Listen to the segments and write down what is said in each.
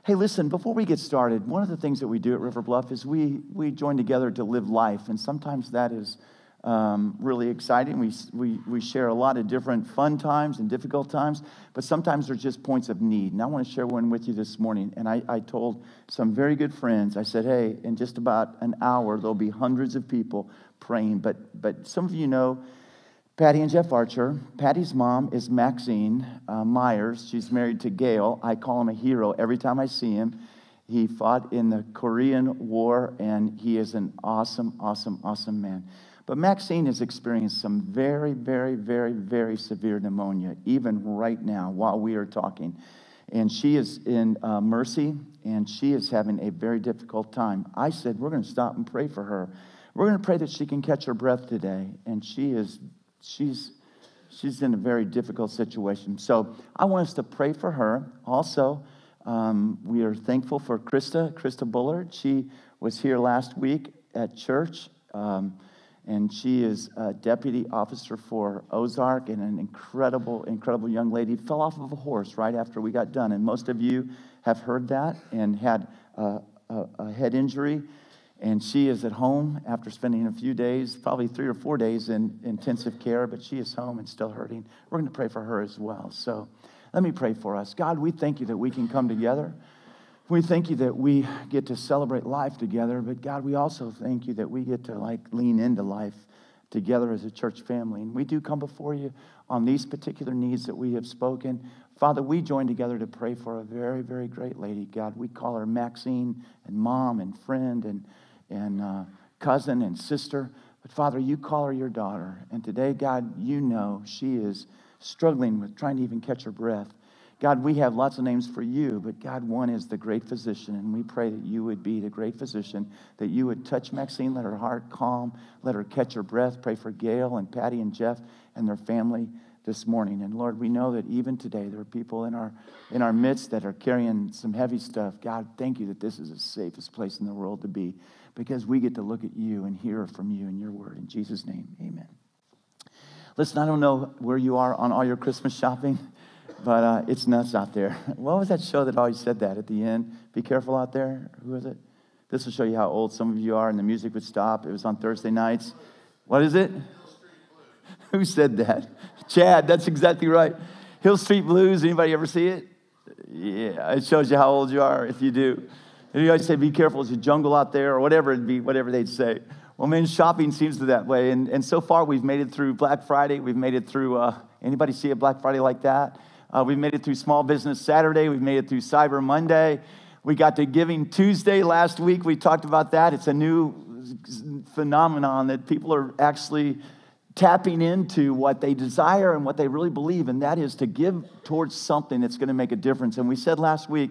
Hey, listen, before we get started, one of the things that we do at River Bluff is we join together to live life, and sometimes that is really exciting. We share a lot of different fun times and difficult times, but sometimes there's just points of need. And I want to share one with you this morning. And I told some very good friends, I said, hey, in just about an hour, there'll be hundreds of people praying. But some of you know Patty and Jeff Archer. Patty's mom is Maxine Myers. She's married to Gail. I call him a hero every time I see him. He fought in the Korean War, and he is an awesome, awesome, awesome man. But Maxine has experienced some very, very, very, very severe pneumonia, even right now while we are talking. And she is in Mercy, and she is having a very difficult time. I said, we're going to stop and pray for her. We're going to pray that she can catch her breath today. And she's in a very difficult situation. So I want us to pray for her. Also, we are thankful for Krista Bullard. She was here last week at church, and she is a deputy officer for Ozark and an incredible, incredible young lady. Fell off of a horse right after we got done, and most of you have heard that and had a head injury. And she is at home after spending a few days, probably 3 or 4 days in intensive care, but she is home and still hurting. We're going to pray for her as well. So let me pray for us. God, we thank you that we can come together. We thank you that we get to celebrate life together. But God, we also thank you that we get to lean into life together as a church family. And we do come before you on these particular needs that we have spoken. Father, we join together to pray for a very, very great lady. God, we call her Maxine, and mom and friend and cousin and sister. But Father, you call her your daughter. And today, God, you know she is struggling with trying to even catch her breath. God, we have lots of names for you, but God, one is the great physician. And we pray that you would be the great physician, that you would touch Maxine, let her heart calm, let her catch her breath. Pray for Gail and Patty and Jeff and their family this morning. And Lord, we know that even today there are people in our midst that are carrying some heavy stuff. God, thank you that this is the safest place in the world to be, because we get to look at you and hear from you in your word. In Jesus' name, amen. Listen, I don't know where you are on all your Christmas shopping, but it's nuts out there. What was that show that always said that at the end? Be careful out there. Who is it? This will show you how old some of you are, and the music would stop. It was on Thursday nights. What is it? Who said that? Chad, that's exactly right. Hill Street Blues, anybody ever see it? Yeah, it shows you how old you are if you do. And you guys say, be careful, it's a jungle out there, or whatever it'd be, whatever they'd say. Well, man, shopping seems to that way. And so far, we've made it through Black Friday. We've made it through, anybody see a Black Friday like that? We've made it through Small Business Saturday. We've made it through Cyber Monday. We got to Giving Tuesday last week. We talked about that. It's a new phenomenon that people are actually tapping into what they desire and what they really believe, and that is to give towards something that's going to make a difference. And we said last week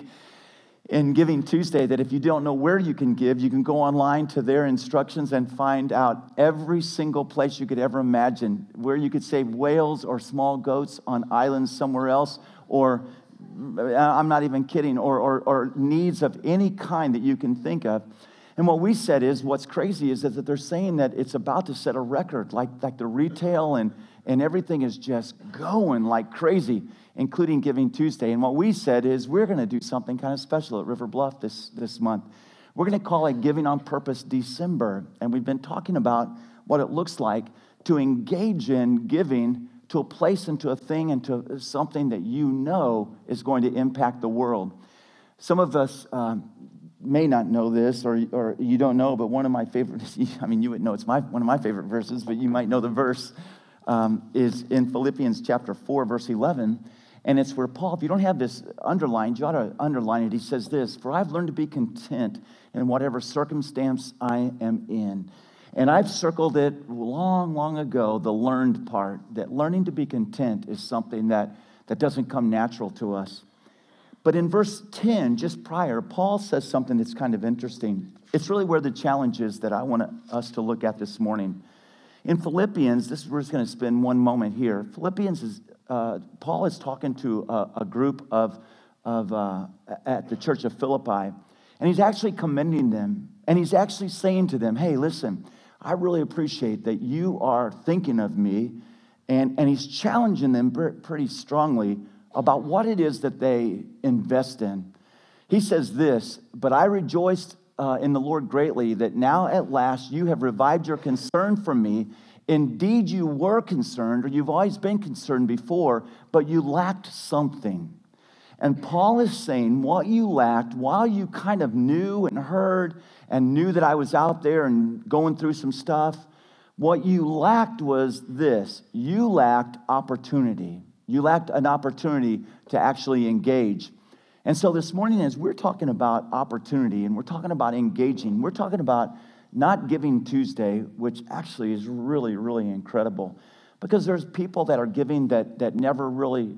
in Giving Tuesday that if you don't know where you can give, you can go online to their instructions and find out every single place you could ever imagine, where you could save whales or small goats on islands somewhere else, or I'm not even kidding, or needs of any kind that you can think of. And what we said is, what's crazy is that they're saying that it's about to set a record, like the retail and everything is just going like crazy, including Giving Tuesday. And what we said is, we're going to do something kind of special at River Bluff this month. We're going to call it Giving on Purpose December. And we've been talking about what it looks like to engage in giving to a place and to a thing and to something that you know is going to impact the world. Some of us may not know this, or you don't know, but one of my favorite, I mean, you would know it's one of my favorite verses, but you might know the verse, is in Philippians chapter 4, verse 11, and it's where Paul, if you don't have this underlined, you ought to underline it. He says this, for I've learned to be content in whatever circumstance I am in. And I've circled it long, long ago, the learned part, that learning to be content is something that doesn't come natural to us. But in verse 10, just prior, Paul says something that's kind of interesting. It's really where the challenge is that I want us to look at this morning. In Philippians, this is where we're just going to spend one moment here. Philippians is, Paul is talking to a group at the church of Philippi, and he's actually commending them, and he's actually saying to them, hey, listen, I really appreciate that you are thinking of me, and he's challenging them pretty strongly about what it is that they invest in. He says this, "But I rejoiced in the Lord greatly that now at last you have revived your concern for me. Indeed, you were concerned, or you've always been concerned before, but you lacked something." And Paul is saying what you lacked, while you kind of knew and heard and knew that I was out there and going through some stuff, what you lacked was this. You lacked opportunity. You lacked an opportunity to actually engage. And so this morning, as we're talking about opportunity and we're talking about engaging, we're talking about not Giving Tuesday, which actually is really, really incredible. Because there's people that are giving that never really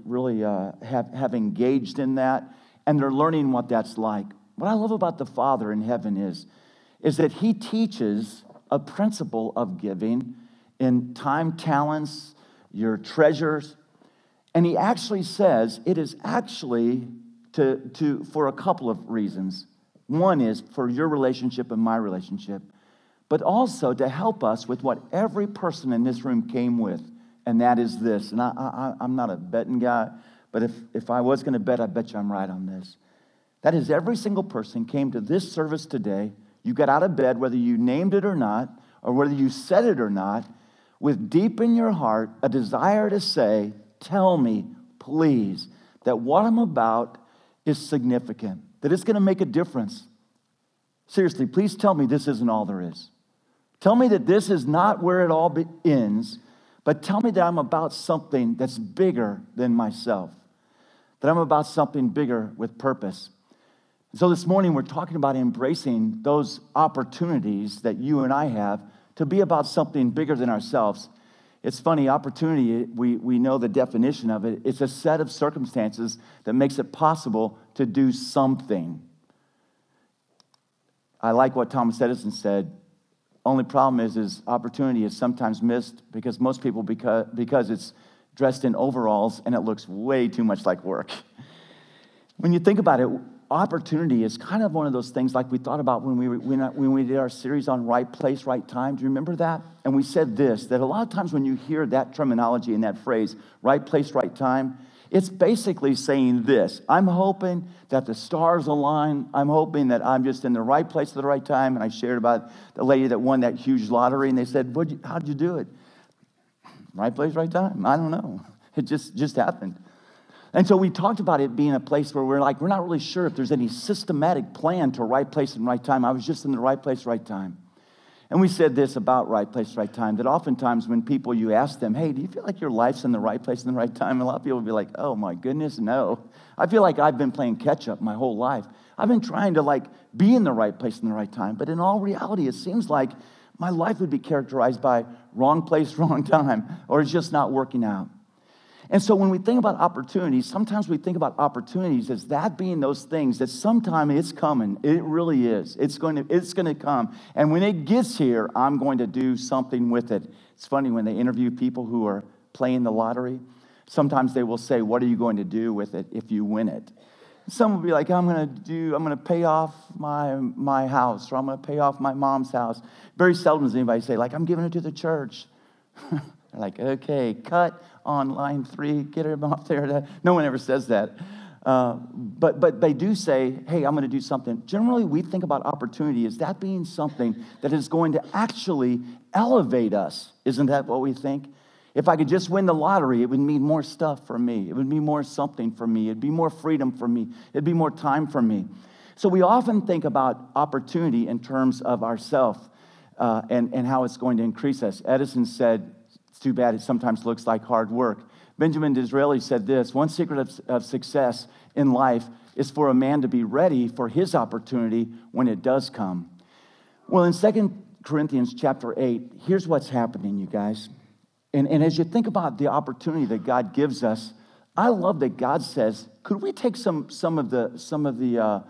have engaged in that, and they're learning what that's like. What I love about the Father in heaven is that He teaches a principle of giving in time, talents, your treasures, and He actually says it is actually for a couple of reasons. One is for your relationship and my relationship, but also to help us with what every person in this room came with. And that is this. And I'm not a betting guy, but if I was going to bet, I bet you I'm right on this. That is, every single person came to this service today. You got out of bed, whether you named it or not, or whether you said it or not, with deep in your heart a desire to say, tell me, please, that what I'm about is significant, that it's going to make a difference. Seriously, please tell me this isn't all there is. Tell me that this is not where it all ends, but tell me that I'm about something that's bigger than myself, that I'm about something bigger with purpose. So this morning, we're talking about embracing those opportunities that you and I have to be about something bigger than ourselves. It's funny, opportunity, we know the definition of it. It's a set of circumstances that makes it possible to do something. I like what Thomas Edison said. Only problem is opportunity is sometimes missed because most people, because it's dressed in overalls and it looks way too much like work. When you think about it, opportunity is kind of one of those things like we thought about when we did our series on right place, right time. Do you remember that? And we said this, that a lot of times when you hear that terminology and that phrase, right place, right time, it's basically saying this. I'm hoping that the stars align. I'm hoping that I'm just in the right place at the right time. And I shared about the lady that won that huge lottery, and they said, how'd you do it? Right place, right time? I don't know. It just happened. And so we talked about it being a place where we're not really sure if there's any systematic plan to right place and right time. I was just in the right place, right time. And we said this about right place, right time, that oftentimes when you ask them, hey, do you feel like your life's in the right place and the right time? A lot of people will be like, oh my goodness, no. I feel like I've been playing catch up my whole life. I've been trying to be in the right place and the right time. But in all reality, it seems like my life would be characterized by wrong place, wrong time, or it's just not working out. And so when we think about opportunities, sometimes we think about opportunities as that being those things that sometime it's coming. It really is. It's going to come. And when it gets here, I'm going to do something with it. It's funny when they interview people who are playing the lottery. Sometimes they will say, what are you going to do with it if you win it? Some will be like, I'm going to pay off my house, or I'm going to pay off my mom's house. Very seldom does anybody say, I'm giving it to the church. They're like, okay, cut on line 3, get him off there. No one ever says that. But they do say, hey, I'm going to do something. Generally, we think about opportunity as that being something that is going to actually elevate us. Isn't that what we think? If I could just win the lottery, it would mean more stuff for me. It would mean more something for me. It'd be more freedom for me. It'd be more time for me. So we often think about opportunity in terms of ourselves and how it's going to increase us. Edison said, it's too bad it sometimes looks like hard work. Benjamin Disraeli said this, one secret of success in life is for a man to be ready for his opportunity when it does come. Well, in 2 Corinthians chapter 8, here's what's happening, you guys. And as you think about the opportunity that God gives us, I love that God says, could we take some of the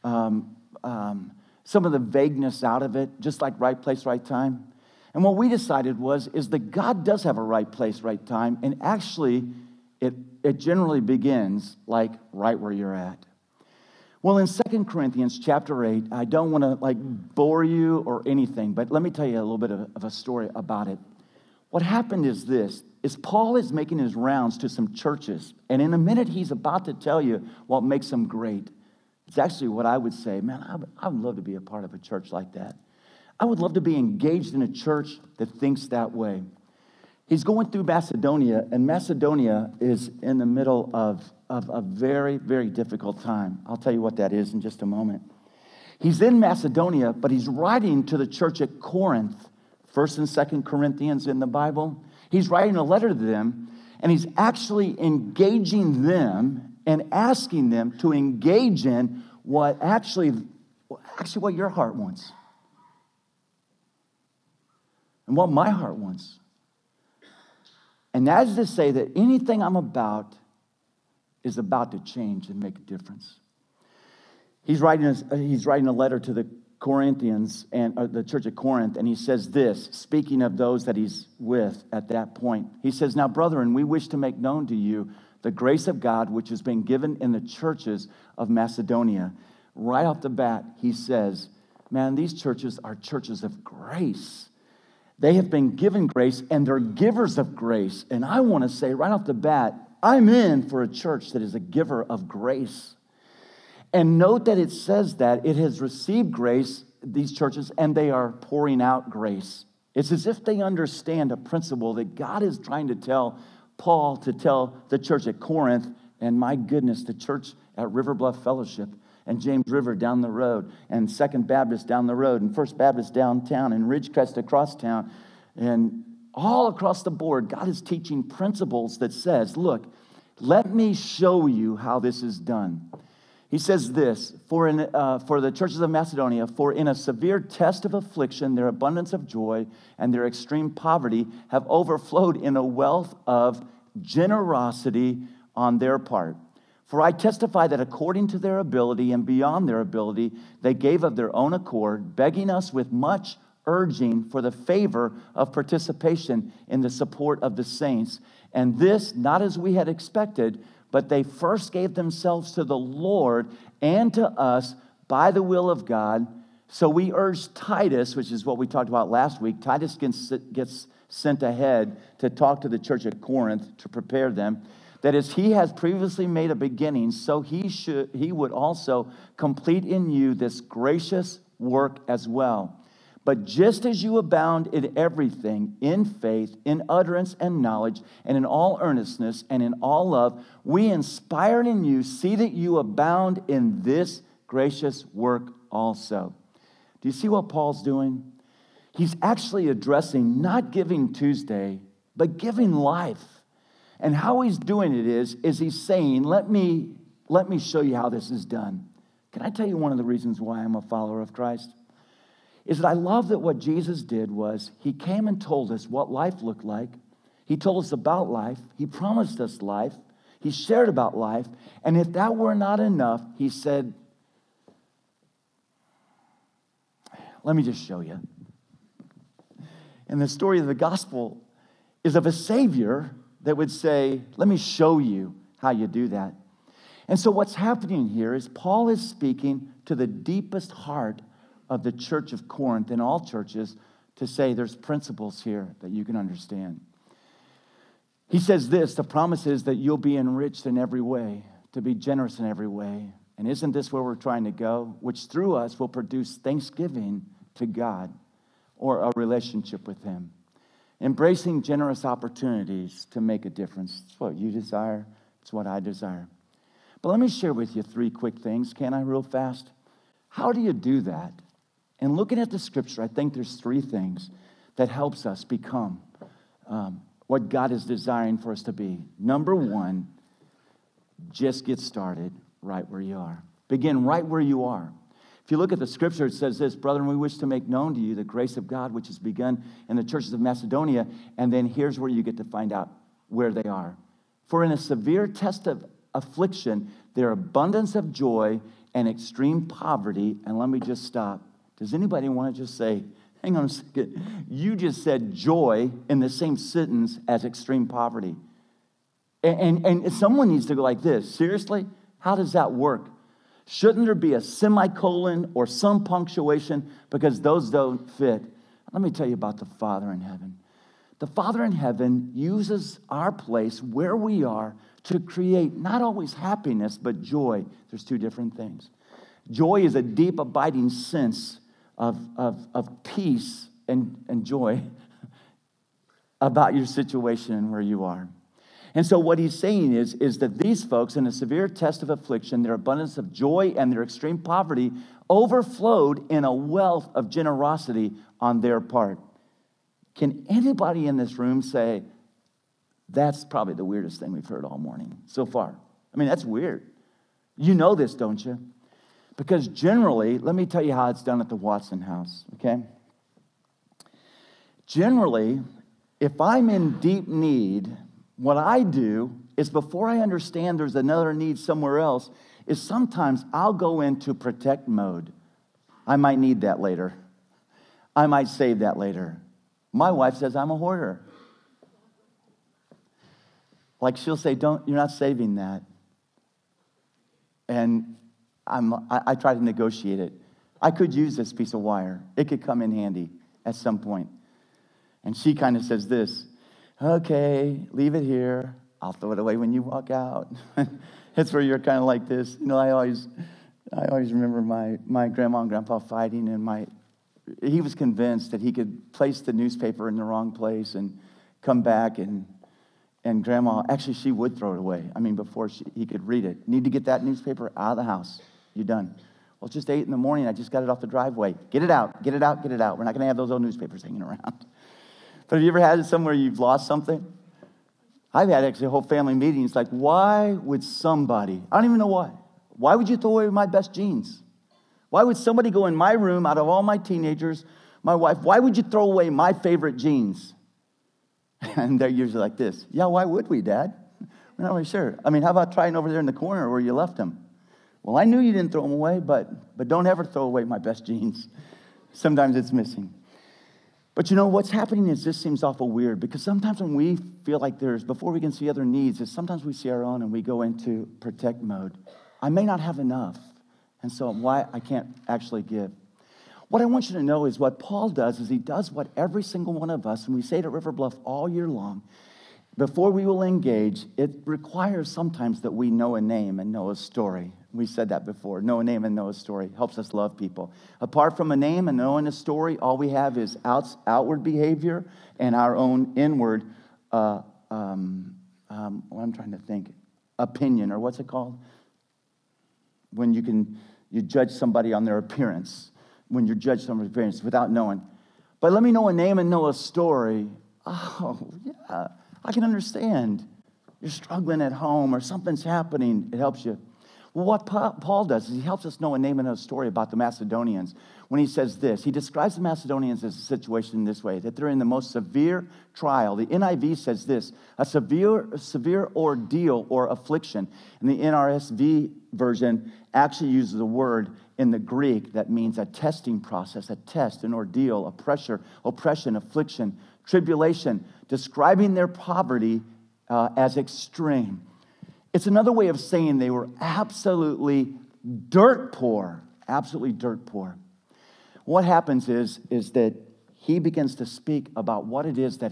vagueness out of it, just like right place, right time? And what we decided is that God does have a right place, right time, and actually it generally begins right where you're at. Well, in 2 Corinthians chapter 8, I don't want to bore you or anything, but let me tell you a little bit of a story about it. What happened is Paul is making his rounds to some churches, and in a minute he's about to tell you what makes them great. It's actually what I would say, man, I would love to be a part of a church like that. I would love to be engaged in a church that thinks that way. He's going through Macedonia, and Macedonia is in the middle of a very, very difficult time. I'll tell you what that is in just a moment. He's in Macedonia, but he's writing to the church at Corinth, 1st and 2nd Corinthians in the Bible. He's writing a letter to them, and he's actually engaging them and asking them to engage in what what your heart wants. And what my heart wants. And that is to say that anything I'm about is about to change and make a difference. He's writing a letter to the Corinthians and the church at Corinth, and he says this, speaking of those that he's with at that point. He says, "Now, brethren, we wish to make known to you the grace of God which has been given in the churches of Macedonia." Right off the bat, he says, man, these churches are churches of grace. They have been given grace, and they're givers of grace. And I want to say right off the bat, I'm in for a church that is a giver of grace. And note that it says that it has received grace, these churches, and they are pouring out grace. It's as if they understand a principle that God is trying to tell Paul to tell the church at Corinth, and my goodness, the church at River Bluff Fellowship, and James River down the road, and Second Baptist down the road, and First Baptist downtown, and Ridgecrest across town, and all across the board. God is teaching principles that says, look, let me show you how this is done. He says this, for the churches of Macedonia, for in a severe test of affliction, their abundance of joy and their extreme poverty have overflowed in a wealth of generosity on their part. For I testify that according to their ability and beyond their ability, they gave of their own accord, begging us with much urging for the favor of participation in the support of the saints. And this, not as we had expected, but they first gave themselves to the Lord and to us by the will of God. So we urge Titus, which is what we talked about last week. Titus gets sent ahead to talk to the church at Corinth to prepare them. That as he has previously made a beginning, so he would also complete in you this gracious work as well. But just as you abound in everything, in faith, in utterance and knowledge, and in all earnestness, and in all love, we inspired in you, see that you abound in this gracious work also. Do you see what Paul's doing? He's actually addressing not Giving Tuesday, but giving life. And how he's doing it is he's saying, let me show you how this is done. Can I tell you one of the reasons why I'm a follower of Christ? Is that I love that what Jesus did was he came and told us what life looked like. He told us about life. He promised us life. He shared about life. And if that were not enough, he said, let me just show you. And the story of the gospel is of a Savior that would say, let me show you how you do that. And so what's happening here is Paul is speaking to the deepest heart of the church of Corinth and all churches to say there's principles here that you can understand. He says this, the promise is that you'll be enriched in every way, to be generous in every way. And isn't this where we're trying to go? Which through us will produce thanksgiving to God or a relationship with Him. Embracing generous opportunities to make a difference. It's what you desire. It's what I desire. But let me share with you 3 quick things, can I, real fast? How do you do that? And looking at the scripture, I think there's 3 things that helps us become what God is desiring for us to be. Number 1, just get started right where you are. Begin right where you are. If you look at the scripture, it says this, brethren, we wish to make known to you the grace of God which has begun in the churches of Macedonia. And then here's where you get to find out where they are. For in a severe test of affliction, their abundance of joy and extreme poverty. And let me just stop. Does anybody want to just say, hang on a second, you just said joy in the same sentence as extreme poverty. And someone needs to go like this. Seriously? How does that work? Shouldn't there be a semicolon or some punctuation because those don't fit? Let me tell you about the Father in heaven. The Father in heaven uses our place where we are to create not always happiness, but joy. There's 2 different things. Joy is a deep, abiding sense of peace and joy about your situation and where you are. And so what he's saying is that these folks, in a severe test of affliction, their abundance of joy and their extreme poverty overflowed in a wealth of generosity on their part. Can anybody in this room say, that's probably the weirdest thing we've heard all morning so far? I mean, that's weird. You know this, don't you? Because generally, let me tell you how it's done at the Watson house, okay? Generally, if I'm in deep need, what I do is before I understand there's another need somewhere else, is sometimes I'll go into protect mode. I might need that later. I might save that later. My wife says I'm a hoarder. Like she'll say, you're not saving that. And I try to negotiate it. I could use this piece of wire. It could come in handy at some point. And she kind of says this, okay, leave it here. I'll throw it away when you walk out. It's where you're kind of like this. You know, I always remember my grandma and grandpa fighting, and he was convinced that he could place the newspaper in the wrong place and come back, and grandma, actually she would throw it away. I mean, before he could read it. Need to get that newspaper out of the house. You're done. Well, it's just 8 a.m. I just got it off the driveway. Get it out, get it out, get it out. We're not going to have those old newspapers hanging around. But have you ever had it somewhere you've lost something? I've had actually whole family meetings like, why would somebody, I don't even know why would you throw away my best jeans? Why would somebody go in my room out of all my teenagers, my wife, why would you throw away my favorite jeans? And they're usually like this, yeah, why would we, Dad? We're not really sure. I mean, how about trying over there in the corner where you left them? Well, I knew you didn't throw them away, but don't ever throw away my best jeans. Sometimes it's missing. But you know, what's happening is this seems awful weird, because sometimes when we feel like before we can see other needs, is sometimes we see our own and we go into protect mode. I may not have enough, and so why I can't actually give. What I want you to know is what Paul does is he does what every single one of us, and we say it at River Bluff all year long, before we will engage, it requires sometimes that we know a name and know a story. We said that before. Know a name and know a story helps us love people. Apart from a name and knowing a story, all we have is outward behavior and our own inward, what I'm trying to think, opinion, or what's it called? When you judge somebody on their appearance. When you judge somebody's appearance without knowing. But let me know a name and know a story. Oh, yeah, I can understand. You're struggling at home or something's happening. It helps you. Well, what Paul does is he helps us know a name and a story about the Macedonians when he says this. He describes the Macedonians as a situation in this way, that they're in the most severe trial. The NIV says this, a severe ordeal or affliction. And the NRSV version actually uses a word in the Greek that means a testing process, a test, an ordeal, a pressure, oppression, affliction, tribulation, describing their poverty as extreme. It's another way of saying they were absolutely dirt poor, absolutely dirt poor. What happens is that he begins to speak about what it is that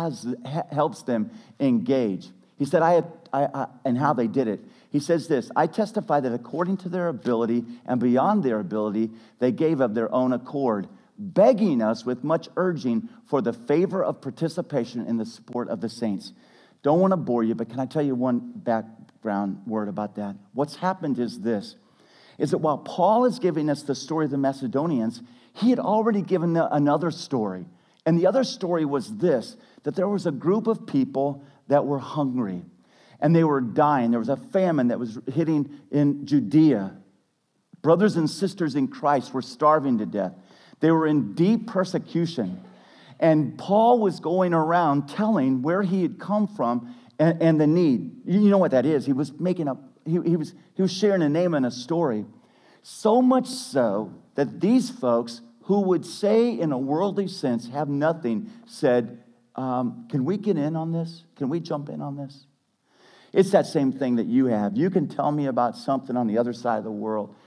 helps them engage. He said, and how they did it. He says this, I testify that according to their ability and beyond their ability, they gave of their own accord, begging us with much urging for the favor of participation in the support of the saints. Don't want to bore you, but can I tell you one background word about that? What's happened is this, is that while Paul is giving us the story of the Macedonians, he had already given another story. And the other story was this, that there was a group of people that were hungry and they were dying. There was a famine that was hitting in Judea. Brothers and sisters in Christ were starving to death. They were in deep persecution. And Paul was going around telling where he had come from and the need. You know what that is. He was making up, he was sharing a name and a story. So much so that these folks who would say in a worldly sense have nothing said, can we get in on this? Can we jump in on this? It's that same thing that you have. You can tell me about something on the other side of the world.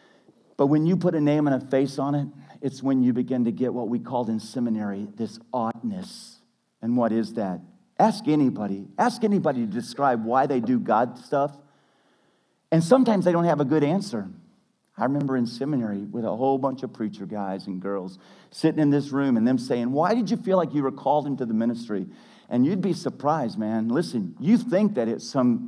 But when you put a name and a face on it, it's when you begin to get what we called in seminary, this oughtness. And what is that? Ask anybody to describe why they do God stuff. And sometimes they don't have a good answer. I remember in seminary with a whole bunch of preacher guys and girls sitting in this room and them saying, why did you feel like you were called into the ministry? And you'd be surprised, man. Listen, you think that it's some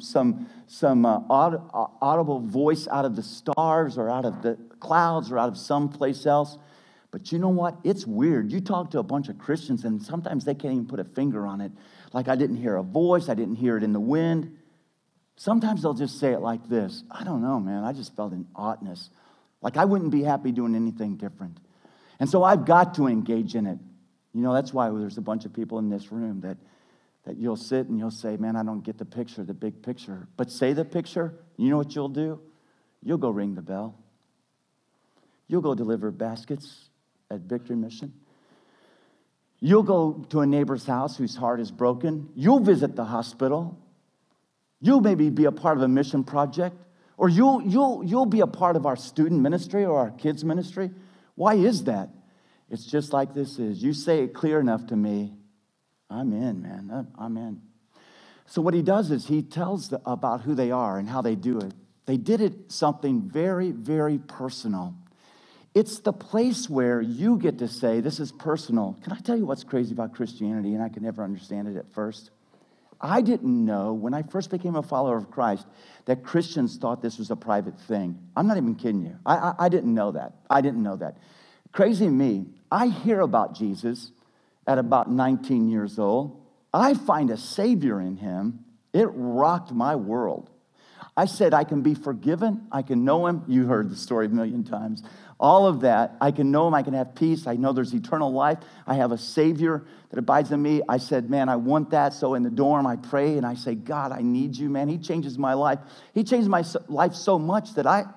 audible voice out of the stars or out of the clouds or out of someplace else. But you know what? It's weird. You talk to a bunch of Christians and sometimes they can't even put a finger on it. Like, I didn't hear a voice. I didn't hear it in the wind. Sometimes they'll just say it like this. I don't know, man. I just felt an oughtness. Like I wouldn't be happy doing anything different. And so I've got to engage in it. You know, that's why there's a bunch of people in this room that you'll sit and you'll say, man, I don't get the picture, the big picture. But say the picture, you know what you'll do? You'll go ring the bell. You'll go deliver baskets at Victory Mission. You'll go to a neighbor's house whose heart is broken. You'll visit the hospital. You'll maybe be a part of a mission project. Or you'll be a part of our student ministry or our kids ministry. Why is that? It's just like this is. You say it clear enough to me, I'm in, man. I'm in. So what he does is he tells about who they are and how they do it. They did it something very, very personal. It's the place where you get to say, this is personal. Can I tell you what's crazy about Christianity? And I could never understand it at first. I didn't know when I first became a follower of Christ that Christians thought this was a private thing. I'm not even kidding you. I didn't know that. I didn't know that. Crazy me, I hear about Jesus at about 19 years old. I find a Savior in him. It rocked my world. I said, I can be forgiven. I can know him. You heard the story a million times. All of that. I can know him. I can have peace. I know there's eternal life. I have a Savior that abides in me. I said, man, I want that. So in the dorm, I pray and I say, God, I need you, man. He changes my life. He changed my life so much that I'm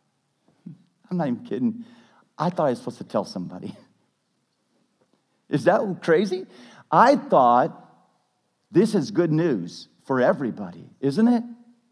not even kidding. I thought I was supposed to tell somebody. Is that crazy? I thought this is good news for everybody, isn't it?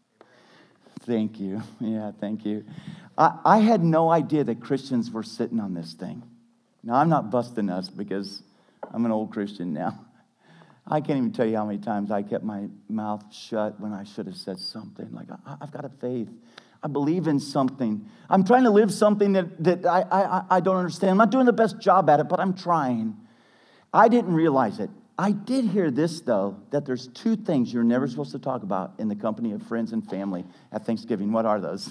Thank you. Yeah, thank you. I had no idea that Christians were sitting on this thing. Now, I'm not busting us because I'm an old Christian now. I can't even tell you how many times I kept my mouth shut when I should have said something. Like, I've got a faith. I believe in something. I'm trying to live something that I don't understand. I'm not doing the best job at it, but I'm trying. I didn't realize it. I did hear this, though, that there's two things you're never supposed to talk about in the company of friends and family at Thanksgiving. What are those?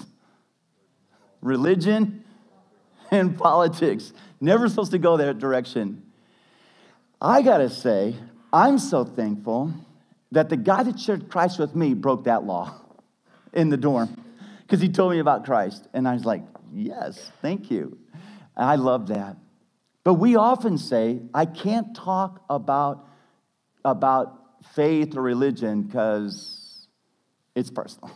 Religion and politics. Never supposed to go that direction. I got to say, I'm so thankful that the guy that shared Christ with me broke that law in the dorm because he told me about Christ. And I was like, yes, thank you. I love that. But we often say, I can't talk about faith or religion because it's personal.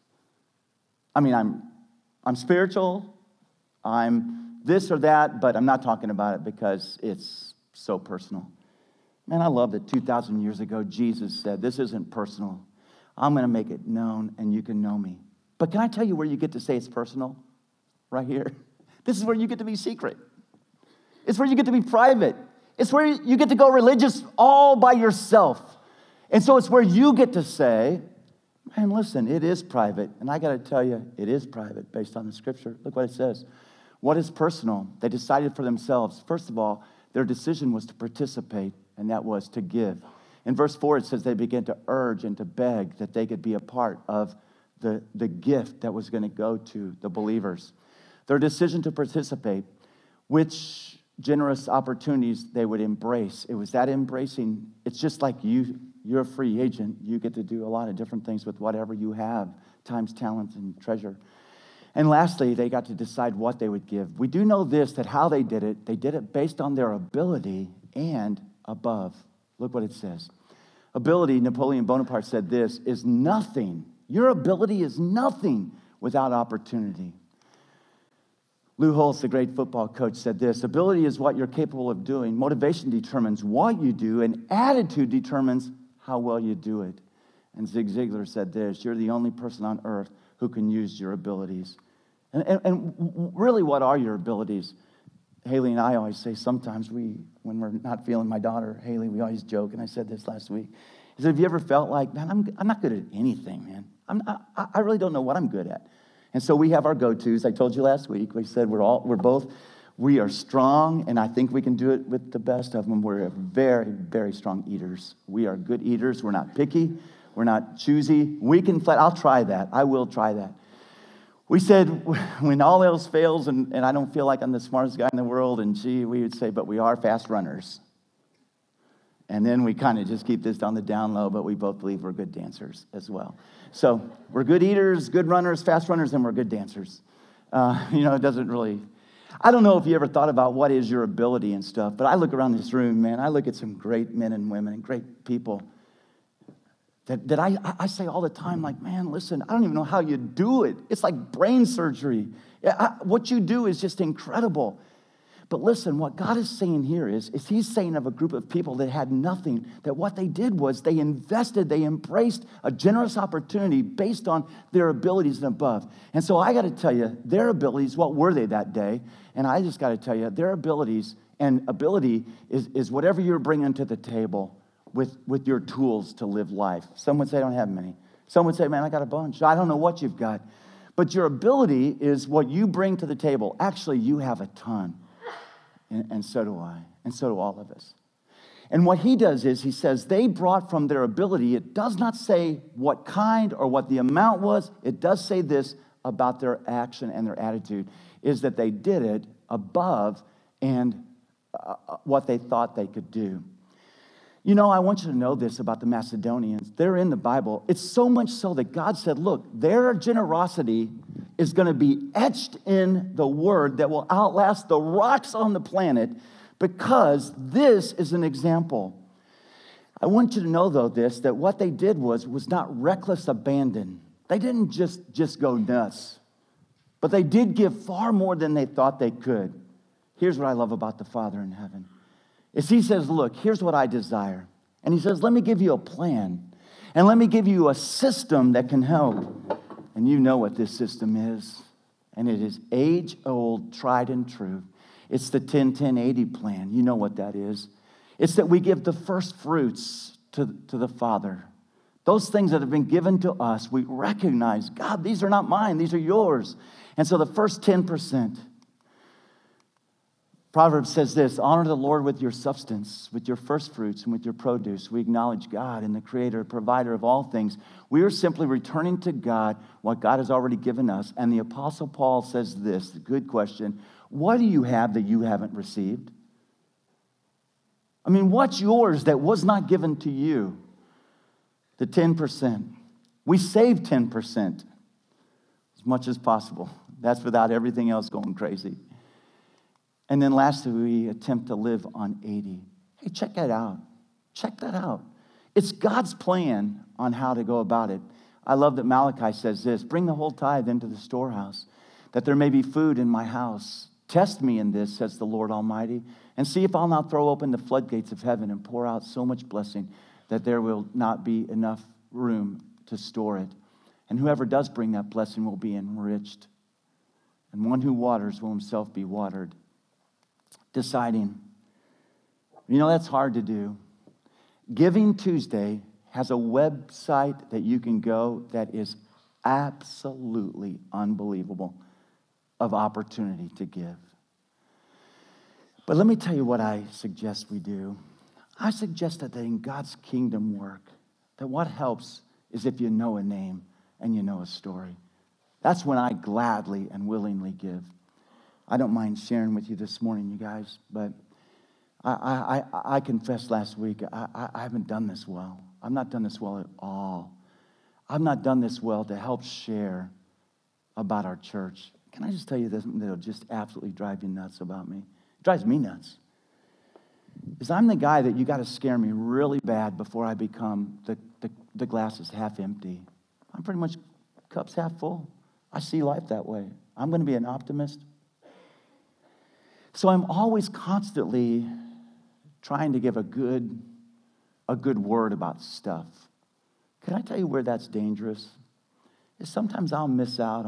I mean, I'm spiritual, I'm this or that, but I'm not talking about it because it's so personal. Man, I love that 2,000 years ago, Jesus said, this isn't personal. I'm going to make it known and you can know me. But can I tell you where you get to say it's personal? Right here. This is where you get to be secret. It's where you get to be private. It's where you get to go religious all by yourself. And so it's where you get to say, man, listen, it is private. And I got to tell you, it is private based on the scripture. Look what it says. What is personal? They decided for themselves. First of all, their decision was to participate, and that was to give. In verse 4, it says they began to urge and to beg that they could be a part of the gift that was going to go to the believers. Their decision to participate, which generous opportunities they would embrace. It was that embracing. It's just like you're a free agent. You get to do a lot of different things with whatever you have, times, talent, and treasure. And lastly, they got to decide what they would give. We do know this, that how they did it based on their ability and above. Look what it says. Ability, Napoleon Bonaparte said this, is nothing. Your ability is nothing without opportunity. Lou Holtz, the great football coach, said this, ability is what you're capable of doing. Motivation determines what you do, and attitude determines how well you do it. And Zig Ziglar said this, you're the only person on earth who can use your abilities. And really, what are your abilities? Haley and I always say sometimes when we're not feeling my daughter, Haley, we always joke, and I said this last week. He said, have you ever felt like, man, I'm not good at anything, man. I really don't know what I'm good at. And so we have our go-tos. I told you last week, we said we are strong, and I think we can do it with the best of them. We're very, very strong eaters. We are good eaters. We're not picky. We're not choosy. I'll try that. I will try that. We said when all else fails, and I don't feel like I'm the smartest guy in the world, and we would say, but we are fast runners. And then we kind of just keep this on the down low, but we both believe we're good dancers as well. So we're good eaters, good runners, fast runners, and we're good dancers. It doesn't really... I don't know if you ever thought about what is your ability and stuff, but I look around this room, man, I look at some great men and women and great people that I say all the time, like, man, listen, I don't even know how you do it. It's like brain surgery. What you do is just incredible. But listen, what God is saying here is he's saying of a group of people that had nothing, that what they did was they embraced a generous opportunity based on their abilities and above. And so I got to tell you, their abilities, what were they that day? And I just got to tell you, their abilities, and ability is whatever you're bringing to the table with your tools to live life. Some would say, I don't have many. Some would say, man, I got a bunch. I don't know what you've got. But your ability is what you bring to the table. Actually, you have a ton. And so do I, and so do all of us. And what he does is he says they brought from their ability. It does not say what kind or what the amount was. It does say this about their action and their attitude, is that they did it above and what they thought they could do. I want you to know this about the Macedonians. They're in the Bible. It's so much so that God said, look, their generosity is going to be etched in the word that will outlast the rocks on the planet, because this is an example. I want you to know, though, that what they did was not reckless abandon. They didn't just go nuts, but they did give far more than they thought they could. Here's what I love about the Father in heaven. Is he says, look, here's what I desire. And he says, let me give you a plan. And let me give you a system that can help. And you know what this system is. And it is age-old, tried and true. It's the 10-10-80 plan. You know what that is. It's that we give the first fruits to the Father. Those things that have been given to us, we recognize, God, these are not mine. These are yours. And so the first 10%. Proverbs says this, honor the Lord with your substance, with your first fruits, and with your produce. We acknowledge God and the creator, provider of all things. We are simply returning to God what God has already given us. And the Apostle Paul says this, good question, what do you have that you haven't received? I mean, what's yours that was not given to you? The 10%. We save 10% as much as possible. That's without everything else going crazy. And then lastly, we attempt to live on 80. Hey, check that out. Check that out. It's God's plan on how to go about it. I love that Malachi says this, bring the whole tithe into the storehouse, that there may be food in my house. Test me in this, says the Lord Almighty, and see if I'll not throw open the floodgates of heaven and pour out so much blessing that there will not be enough room to store it. And whoever does bring that blessing will be enriched. And one who waters will himself be watered. Deciding. That's hard to do. Giving Tuesday has a website that you can go that is absolutely unbelievable of opportunity to give. But let me tell you what I suggest we do. I suggest that in God's kingdom work, that what helps is if you know a name and you know a story. That's when I gladly and willingly give. I don't mind sharing with you this morning, you guys, but I confessed last week, I haven't done this well. I've not done this well at all. I've not done this well to help share about our church. Can I just tell you this that'll just absolutely drive you nuts about me? It drives me nuts. Is I'm the guy that you got to scare me really bad before I become the glass is half empty. I'm pretty much cup's half full. I see life that way. I'm going to be an optimist. So I'm always constantly trying to give a good word about stuff. Can I tell you where that's dangerous? Is sometimes I'll miss out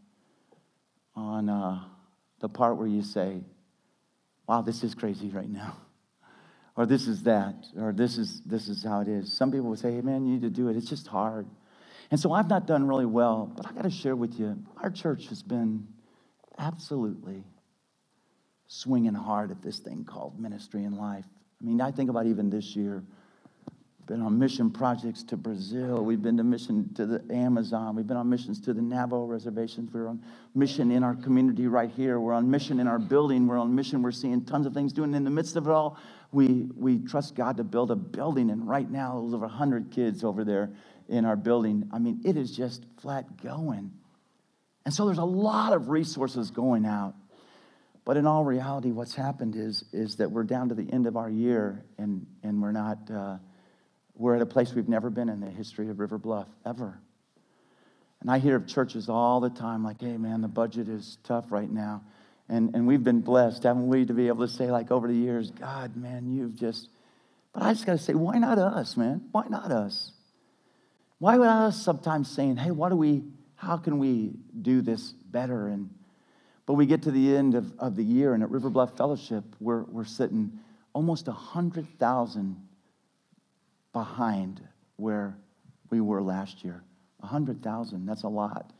on the part where you say, wow, this is crazy right now. Or this is that. Or this is how it is. Some people will say, hey, man, you need to do it. It's just hard. And so I've not done really well, but I got to share with you, our church has been absolutely swinging hard at this thing called ministry and life. I mean, I think about even this year, been on mission projects to Brazil. We've been to mission to the Amazon. We've been on missions to the Navajo reservations. We're on mission in our community right here. We're on mission in our building. We're on mission. We're seeing tons of things doing. In the midst of it all, we trust God to build a building. And right now, there's over 100 kids over there in our building. I mean, it is just flat going. And so there's a lot of resources going out. But in all reality, what's happened is that we're down to the end of our year, and we're not... We're at a place we've never been in the history of River Bluff, ever. And I hear of churches all the time like, hey, man, the budget is tough right now. And we've been blessed, haven't we, to be able to say, like, over the years, God, man, you've just... But I just got to say, why not us, man? Why not us? Why not us sometimes saying, hey, how can we do this better? But we get to the end of the year, and at River Bluff Fellowship, we're sitting almost 100,000 behind where we were last year. 100,000, that's a lot.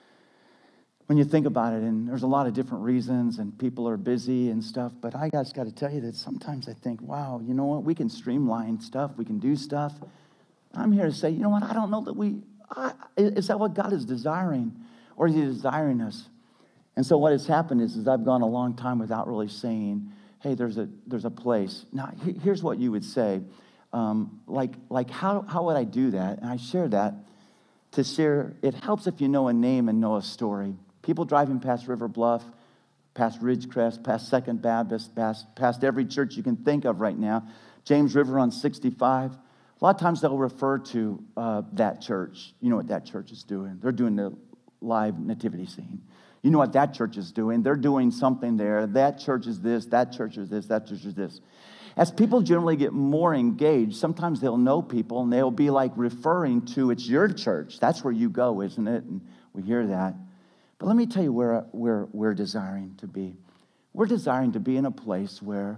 When you think about it, and there's a lot of different reasons, and people are busy and stuff, but I just got to tell you that sometimes I think, wow, you know what, we can streamline stuff, we can do stuff. I'm here to say, you know what, I don't know that is that what God is desiring, or is he desiring us? And so what has happened is I've gone a long time without really saying, hey, there's a place. Now, here's what you would say. Like how would I do that? And I share that to share. It helps if you know a name and know a story. People driving past River Bluff, past Ridgecrest, past Second Baptist, past every church you can think of right now, James River on 65. A lot of times they'll refer to that church. You know what that church is doing? They're doing the live nativity scene. You know what that church is doing? They're doing something there. That church is this, that church is this, that church is this. As people generally get more engaged, sometimes they'll know people and they'll be like referring to, it's your church. That's where you go, isn't it? And we hear that. But let me tell you where we're desiring to be. We're desiring to be in a place where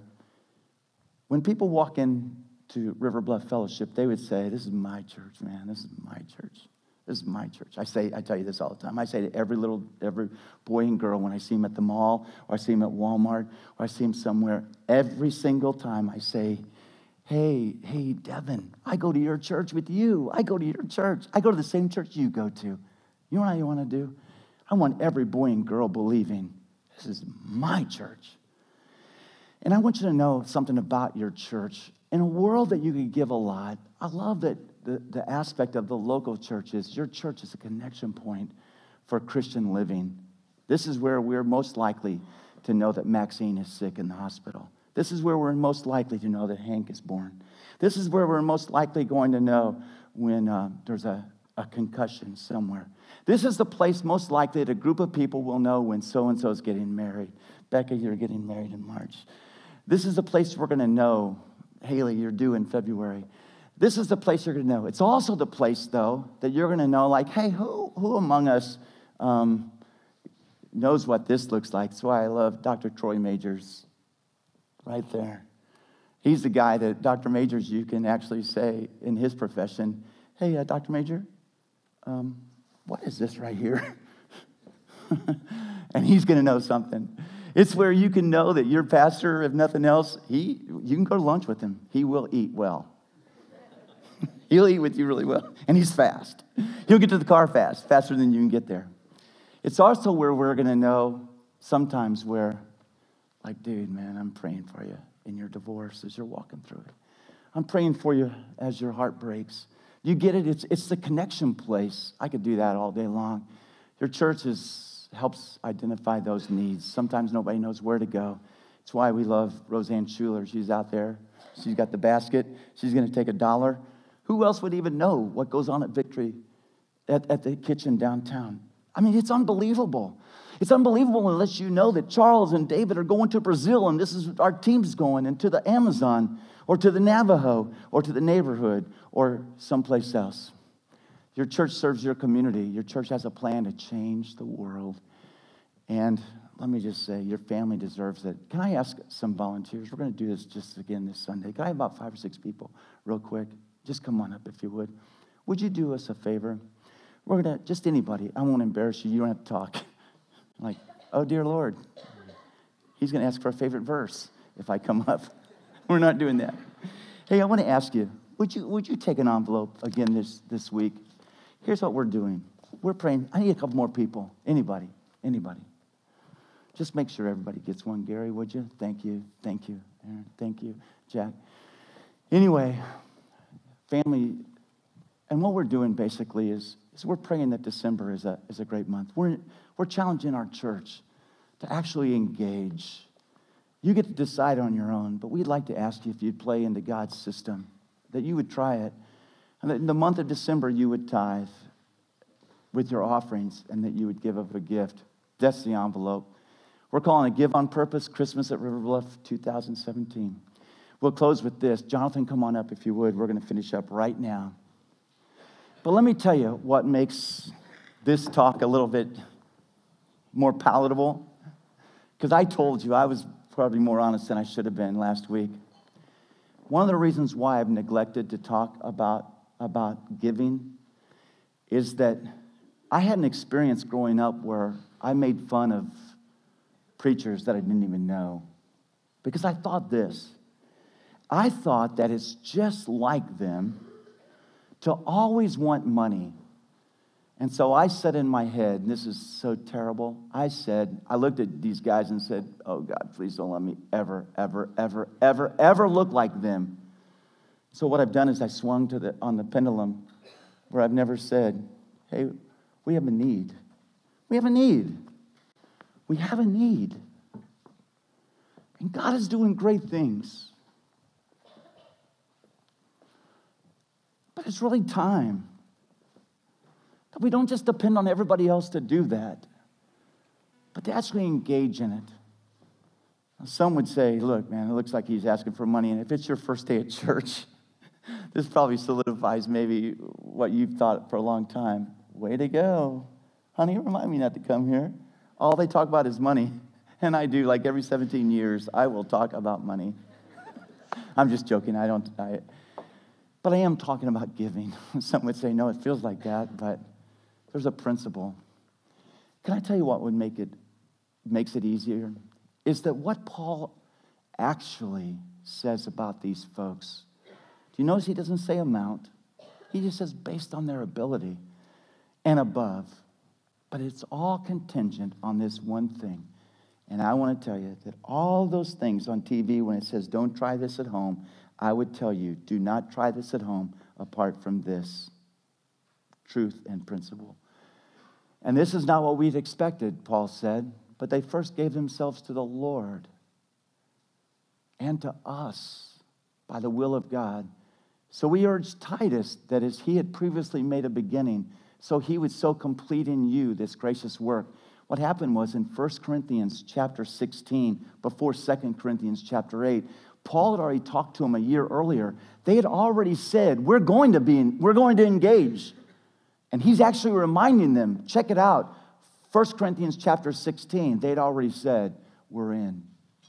when people walk into River Bluff Fellowship, they would say, this is my church, man. This is my church. This is my church. I tell you this all the time. I say to every boy and girl when I see them at the mall, or I see them at Walmart, or I see them somewhere, every single time I say, hey, Devin, I go to your church with you. I go to your church. I go to the same church you go to. You know what I want to do? I want every boy and girl believing, this is my church. And I want you to know something about your church. In a world that you could give a lot, I love that the aspect of the local church is your church is a connection point for Christian living. This is where we're most likely to know that Maxine is sick in the hospital. This is where we're most likely to know that Hank is born. This is where we're most likely going to know when there's a concussion somewhere. This is the place most likely that a group of people will know when so-and-so is getting married. Becca, you're getting married in March. This is the place we're going to know, Haley, you're due in February. This is the place you're going to know. It's also the place, though, that you're going to know, like, hey, who among us knows what this looks like? That's why I love Dr. Troy Majors right there. He's the guy that Dr. Majors, you can actually say in his profession, hey, Dr. Major, what is this right here? And he's going to know something. It's where you can know that your pastor, if nothing else, you can go to lunch with him. He will eat well. He'll eat with you really well. And he's fast. He'll get to the car faster than you can get there. It's also where we're going to know sometimes where, like, dude, man, I'm praying for you in your divorce as you're walking through it. I'm praying for you as your heart breaks. You get it? It's the connection place. I could do that all day long. Your church helps identify those needs. Sometimes nobody knows where to go. It's why we love Roseanne Schuler. She's out there. She's got the basket. She's going to take $1. Who else would even know what goes on at Victory at the kitchen downtown? I mean, it's unbelievable. It's unbelievable unless you know that Charles and David are going to Brazil, and this is our team's going, and to the Amazon, or to the Navajo, or to the neighborhood, or someplace else. Your church serves your community. Your church has a plan to change the world. And let me just say, your family deserves it. Can I ask some volunteers? We're going to do this just again this Sunday. Can I have about 5 or 6 people real quick? Just come on up if you would. Would you do us a favor? We're going to, just anybody. I won't embarrass you. You don't have to talk. Like, oh, dear Lord. He's going to ask for a favorite verse if I come up. We're not doing that. Hey, I want to ask you, would you take an envelope again this week? Here's what we're doing. We're praying. I need a couple more people. Anybody. Just make sure everybody gets one. Gary, would you? Thank you. Aaron, thank you. Jack. Anyway, family, and what we're doing basically is we're praying that December is a great month. We're challenging our church to actually engage. You get to decide on your own, but we'd like to ask you if you'd play into God's system, that you would try it, and that in the month of December you would tithe with your offerings and that you would give of a gift. That's the envelope. We're calling it Give on Purpose, Christmas at River Bluff 2017. We'll close with this. Jonathan, come on up if you would. We're going to finish up right now. But let me tell you what makes this talk a little bit more palatable. Because I told you I was probably more honest than I should have been last week. One of the reasons why I've neglected to talk about giving is that I had an experience growing up where I made fun of preachers that I didn't even know. Because I thought this. I thought that it's just like them to always want money. And so I said in my head, and this is so terrible, I looked at these guys and said, oh God, please don't let me ever look like them. So what I've done is I swung on the pendulum where I've never said, hey, we have a need. We have a need. We have a need. And God is doing great things. But it's really time that we don't just depend on everybody else to do that, but to actually engage in it. Now, some would say, look, man, it looks like he's asking for money, and if it's your first day at church, this probably solidifies maybe what you've thought for a long time. Way to go. Honey, remind me not to come here. All they talk about is money. And I do, like every 17 years, I will talk about money. I'm just joking. But I am talking about giving. Some would say, no, it feels like that, but there's a principle. Can I tell you what makes it easier? Is that what Paul actually says about these folks. Do you notice he doesn't say amount? He just says based on their ability and above. But it's all contingent on this one thing. And I want to tell you that all those things on TV, when it says don't try this at home, I would tell you, do not try this at home apart from this truth and principle. And this is not what we'd expected, Paul said, but they first gave themselves to the Lord and to us by the will of God. So we urge Titus that as he had previously made a beginning, so he would so complete in you this gracious work. What happened was in 1 Corinthians chapter 16, before 2 Corinthians chapter 8, Paul had already talked to him a year earlier. They had already said, we're going to engage. And he's actually reminding them, check it out, 1 Corinthians chapter 16, they'd already said, we're in.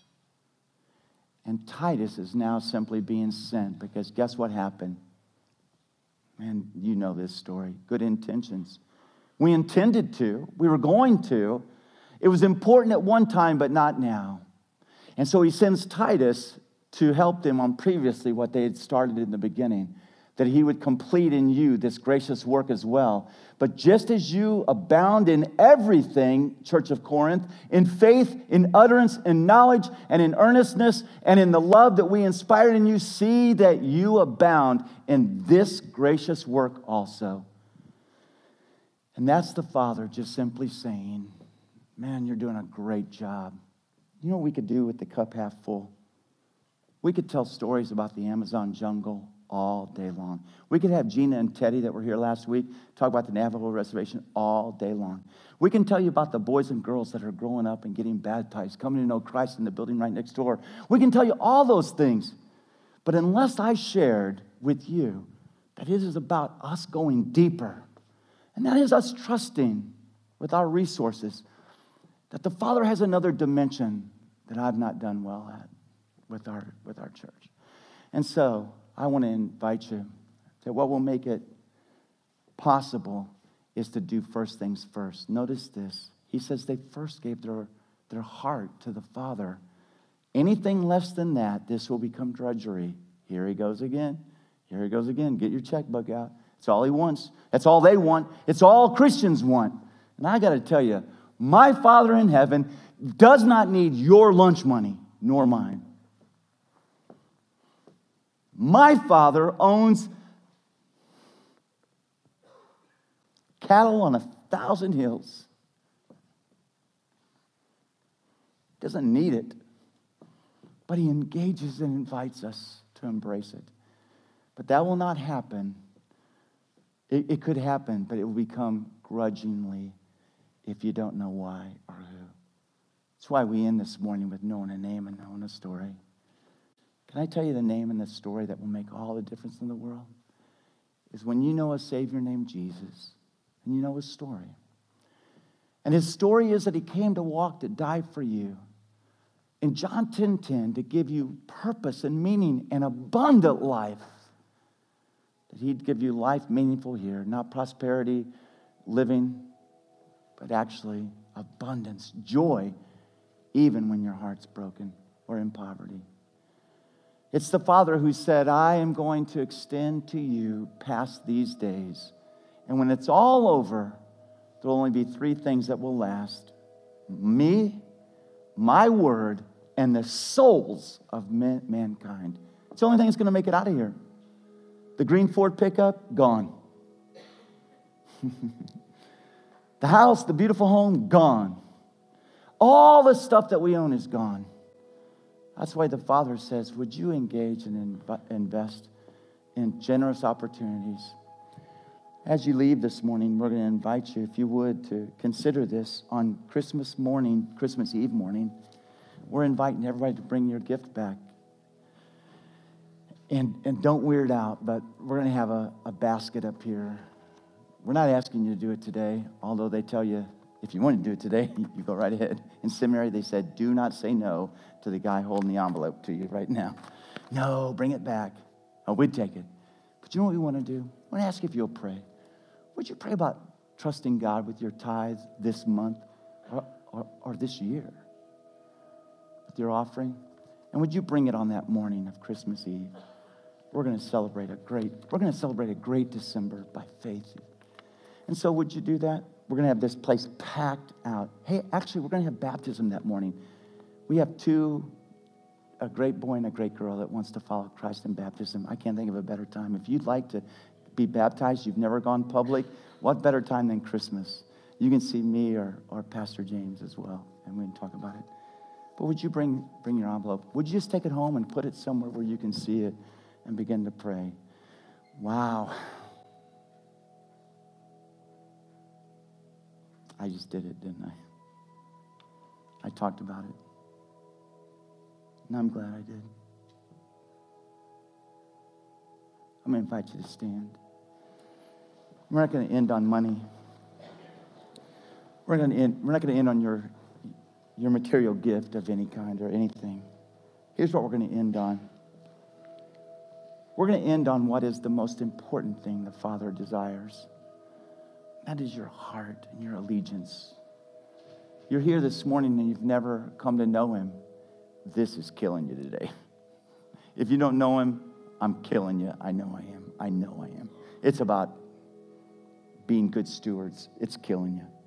And Titus is now simply being sent because guess what happened? Man, you know this story. Good intentions. We intended to. We were going to. It was important at one time, but not now. And so he sends Titus to help them on previously what they had started in the beginning, that he would complete in you this gracious work as well. But just as you abound in everything, Church of Corinth, in faith, in utterance, in knowledge, and in earnestness, and in the love that we inspired in you, see that you abound in this gracious work also. And that's the Father just simply saying, man, you're doing a great job. You know what we could do with the cup half full? We could tell stories about the Amazon jungle all day long. We could have Gina and Teddy that were here last week talk about the Navajo Reservation all day long. We can tell you about the boys and girls that are growing up and getting baptized, coming to know Christ in the building right next door. We can tell you all those things. But unless I shared with you that it is about us going deeper, and that is us trusting with our resources that the Father has another dimension that I've not done well at with our church. And so I want to invite you that what will make it possible is to do first things first. Notice this. He says they first gave their heart to the Father. Anything less than that, this will become drudgery. Here he goes again. Here he goes again. Get your checkbook out. That's all he wants. That's all they want. It's all Christians want. And I got to tell you, my Father in heaven does not need your lunch money, nor mine. My Father owns cattle on 1,000 hills. Doesn't need it. But he engages and invites us to embrace it. But that will not happen. It could happen, but it will become grudgingly if you don't know why or who. That's why we end this morning with knowing a name and knowing a story. Can I tell you the name and the story that will make all the difference in the world? Is when you know a Savior named Jesus and you know his story. And his story is that he came to walk, to die for you. In John 10:10, to give you purpose and meaning and abundant life. That he'd give you life meaningful here, not prosperity, living, but actually abundance, joy, even when your heart's broken or in poverty. It's the Father who said, I am going to extend to you past these days. And when it's all over, there will only be three things that will last. Me, my word, and the souls of mankind. It's the only thing that's going to make it out of here. The green Ford pickup, gone. The house, the beautiful home, gone. All the stuff that we own is gone. That's why the Father says, would you engage and invest in generous opportunities? As you leave this morning, we're going to invite you, if you would, to consider this on Christmas morning, Christmas Eve morning. We're inviting everybody to bring your gift back. And don't weird out, but we're going to have a basket up here. We're not asking you to do it today, although they tell you, if you want to do it today, you go right ahead. In seminary, they said, do not say no to the guy holding the envelope to you right now. No, bring it back. Oh, we'd take it. But you know what we want to do? I want to ask you if you'll pray. Would you pray about trusting God with your tithes this month or this year? With your offering? And would you bring it on that morning of Christmas Eve? We're going to celebrate a great December by faith. And so would you do that? We're going to have this place packed out. Hey, actually, we're going to have baptism that morning. We have a great boy and a great girl that wants to follow Christ in baptism. I can't think of a better time. If you'd like to be baptized, you've never gone public, what better time than Christmas? You can see me or Pastor James as well, and we can talk about it. But would you bring your envelope? Would you just take it home and put it somewhere where you can see it and begin to pray? Wow. I just did it, didn't I? I talked about it. And I'm glad I did. I'm going to invite you to stand. We're not going to end on money. We're not going to end on your material gift of any kind or anything. Here's what we're going to end on. We're going to end on what is the most important thing the Father desires. That is your heart and your allegiance. You're here this morning and you've never come to know him. This is killing you today. If you don't know him, I'm killing you. I know I am. I know I am. It's about being good stewards. It's killing you.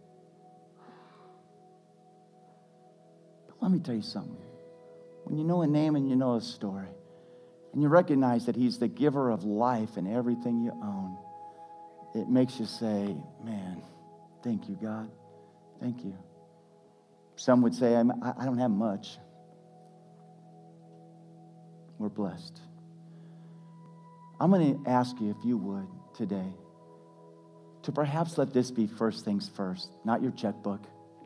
But let me tell you something. When you know a name and you know a story, and you recognize that he's the giver of life and everything you own, it makes you say, man, thank you, God. Thank you. Some would say, I don't have much. We're blessed. I'm going to ask you, if you would, today, to perhaps let this be first things first, not your checkbook,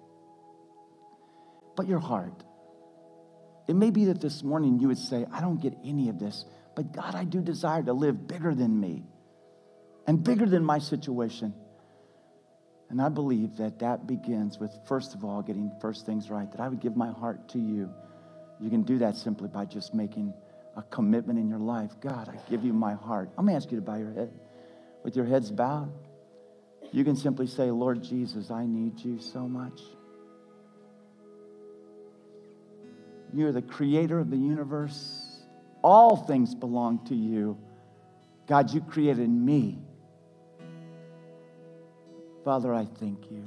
but your heart. It may be that this morning you would say, I don't get any of this, but God, I do desire to live bigger than me and bigger than my situation. And I believe that begins with, first of all, getting first things right, that I would give my heart to you. You can do that simply by just making a commitment in your life. God, I give you my heart. I'm going to ask you to bow your head. With your heads bowed, you can simply say, Lord Jesus, I need you so much. You're the creator of the universe. All things belong to you. God, you created me. Father, I thank you.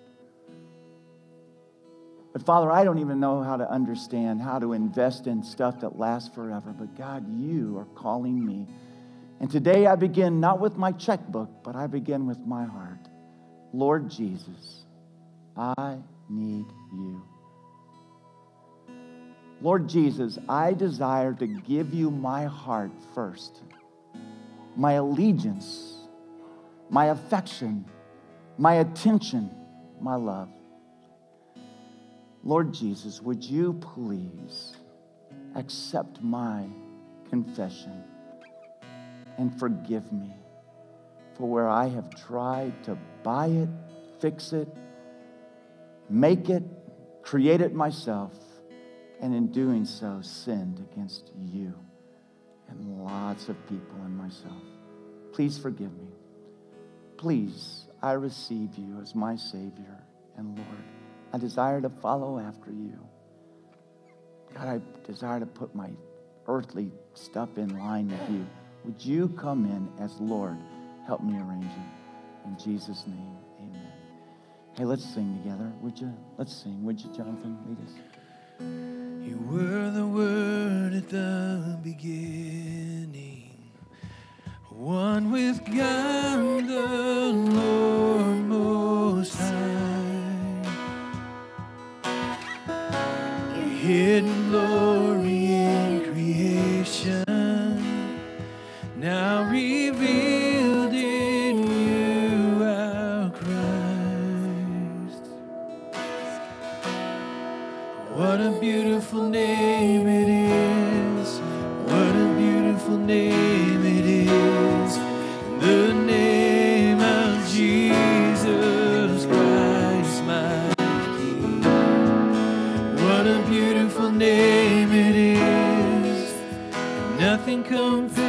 But Father, I don't even know how to understand how to invest in stuff that lasts forever. But God, you are calling me. And today I begin not with my checkbook, but I begin with my heart. Lord Jesus, I need you. Lord Jesus, I desire to give you my heart first, my allegiance, my affection, my attention, my love. Lord Jesus, would you please accept my confession and forgive me for where I have tried to buy it, fix it, make it, create it myself, and in doing so, sinned against you and lots of people and myself. Please forgive me. Please, I receive you as my Savior and Lord. I desire to follow after you. God, I desire to put my earthly stuff in line with you. Would you come in as Lord? Help me arrange it. In Jesus' name, amen. Hey, let's sing together. Would you? Let's sing. Would you, Jonathan, lead us? You were the Word at the beginning, one with God the Lord Most High. Your hidden glory in creation, now revealed in you, our Christ. What a beautiful name it is. What a beautiful name it is. The name of Jesus Christ, my King. What a beautiful name it is. Nothing compares.